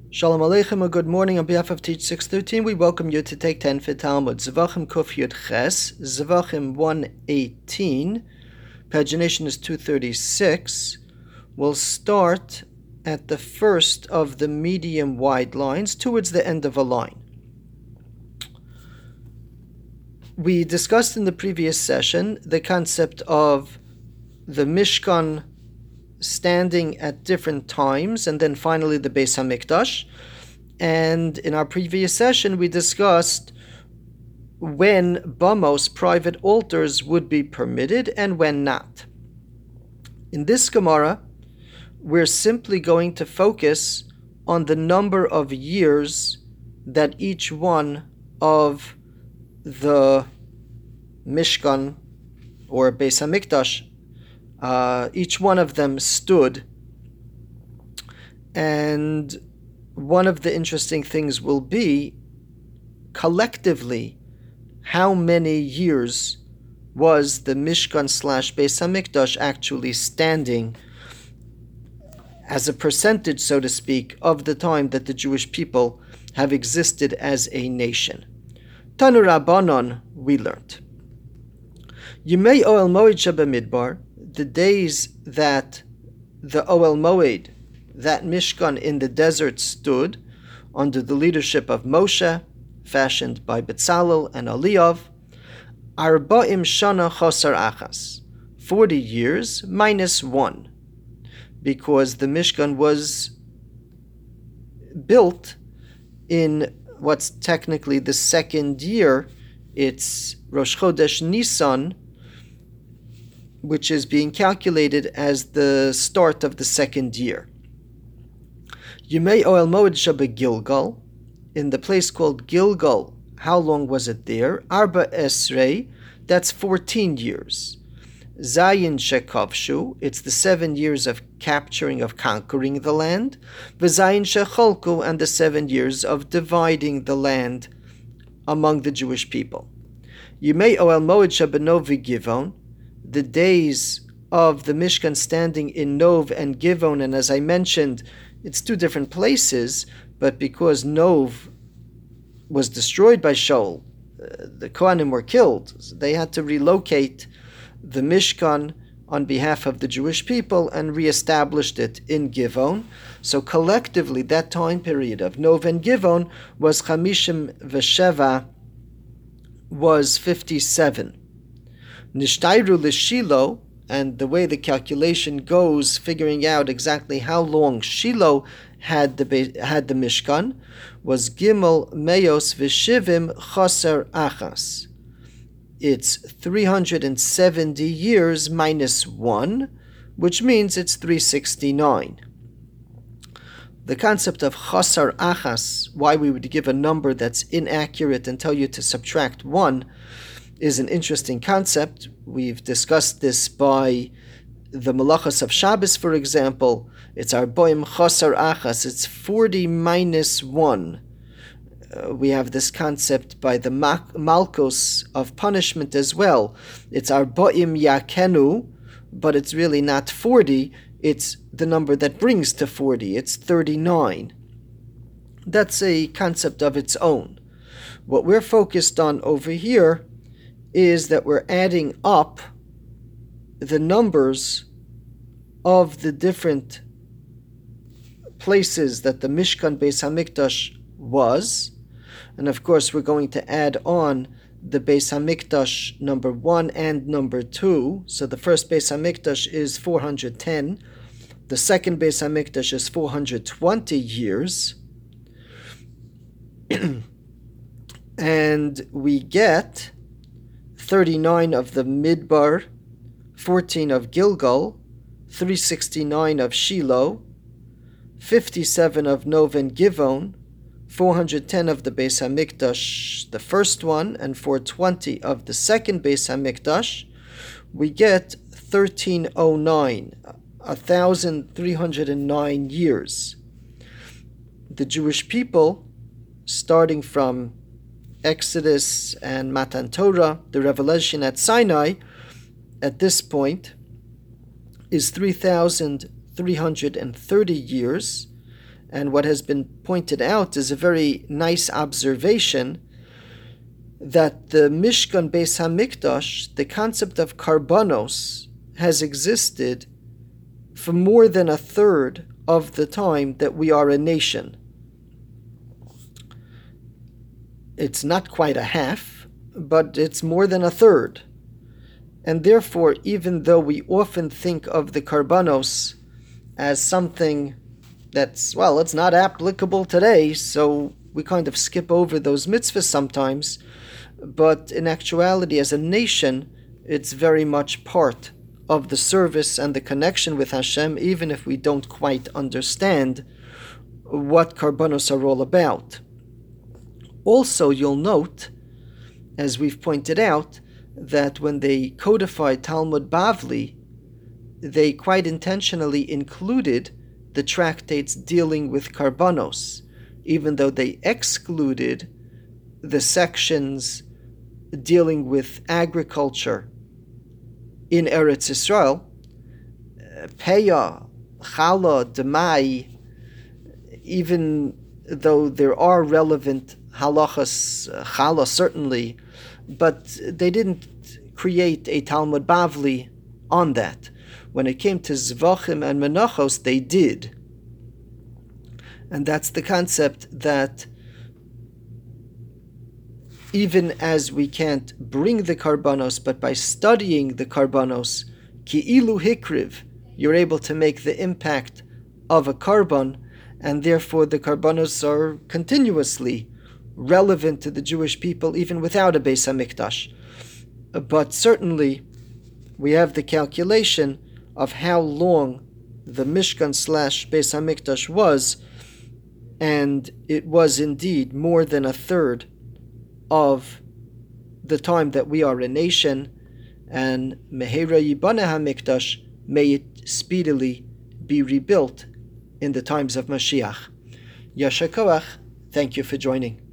Shalom Aleichem, a good morning. On behalf of Teach 613, we welcome you to take 10 for Talmud. Zvachim Kuf Yud Ches, Zvachim 118, pagination is 236. We'll start at the first of the medium wide lines towards the end of a line. We discussed in the previous session the concept of the Mishkan standing at different times, and then finally the Beis HaMikdash. And in our previous session, we discussed when bamos, private altars, would be permitted and when not. In this Gemara, we're simply going to focus on the number of years that each one of the Mishkan or Beis HaMikdash each one of them stood. And one of the interesting things will be, collectively, how many years was the Mishkan / Beis HaMikdash actually standing as a percentage, so to speak, of the time that the Jewish people have existed as a nation. Tanu Rabbanon, we learned. Yimei Oel Moed Shebamidbar, the days that the Oel Moed, that Mishkan in the desert, stood under the leadership of Moshe, fashioned by Betzalel and Eliyav, Arba'im Shana Chosar Achas, 40 years minus 1, because the Mishkan was built in what's technically the second year. It's Rosh Chodesh Nisan, which is being calculated as the start of the second year. Yimei Oel Moed Sheba Gilgal, in the place called Gilgal, how long was it there? Arba Esrei, that's 14 years. Zayin Shekavshu, it's the 7 years of capturing, of conquering the land. V'Zayin Shecholku, and the 7 years of dividing the land among the Jewish people. Yimei Oel Moed Sheba Novi Givon, the days of the Mishkan standing in Nov and Givon, and as I mentioned, it's two different places, but because Nov was destroyed by Shaul, the Kohanim were killed, so they had to relocate the Mishkan on behalf of the Jewish people and reestablished it in Givon. So collectively, that time period of Nov and Givon was Chamishim Vesheva, was 57. Nishtayru l'Shilo, and the way the calculation goes, figuring out exactly how long Shiloh had the Mishkan, was Gimel Meyos V'Shivim Chaser Achas. It's 370 years minus 1, which means it's 369. The concept of Chaser Achas, why we would give a number that's inaccurate and tell you to subtract 1, is an interesting concept. We've discussed this by the Malachas of Shabbos, for example. It's Arboim Chosar Achas, it's 40 minus 1. We have this concept by the Malkos of punishment as well. It's Arboim Yakenu, but it's really not 40, it's the number that brings to 40, it's 39. That's a concept of its own. What we're focused on over here is that we're adding up the numbers of the different places that the Mishkan Beis HaMikdash was, and of course we're going to add on the Beis HaMikdash number 1 and number 2. So the first Beis HaMikdash is 410, the second Beis HaMikdash is 420 years, and we get 39 of the Midbar, 14 of Gilgal, 369 of Shiloh, 57 of Nov and Givon, 410 of the Beis HaMikdash, the first one, and 420 of the second Beis HaMikdash. We get 1309, 1,309 years. The Jewish people, starting from Exodus and Matan Torah, the revelation at Sinai, at this point, is 3,330 years, and what has been pointed out is a very nice observation that the Mishkan Beis HaMikdash, the concept of karbanos, has existed for more than a third of the time that we are a nation. It's not quite a half, but it's more than a third. And therefore, even though we often think of the karbanos as something that's, well, it's not applicable today, so we kind of skip over those mitzvahs sometimes, but in actuality, as a nation, it's very much part of the service and the connection with Hashem, even if we don't quite understand what karbanos are all about. Also, you'll note, as we've pointed out, that when they codified Talmud Bavli, they quite intentionally included the tractates dealing with karbanos, even though they excluded the sections dealing with agriculture in Eretz Yisrael. Peah, Chala, Demai, even though there are relevant halachas, Chala certainly, but they didn't create a Talmud Bavli on that. When it came to Zvachim and Menachos, they did. And that's the concept that even as we can't bring the karbanos, but by studying the karbanos, ki'ilu hikriv, you're able to make the impact of a karban, and therefore the karbanos are continuously relevant to the Jewish people even without a Beis HaMikdash. But certainly we have the calculation of how long the Mishkan / Beis HaMikdash was, and it was indeed more than a third of the time that we are a nation, and Mehera Yibana HaMikdash, may it speedily be rebuilt in the times of Mashiach. Yasher Koach, thank you for joining.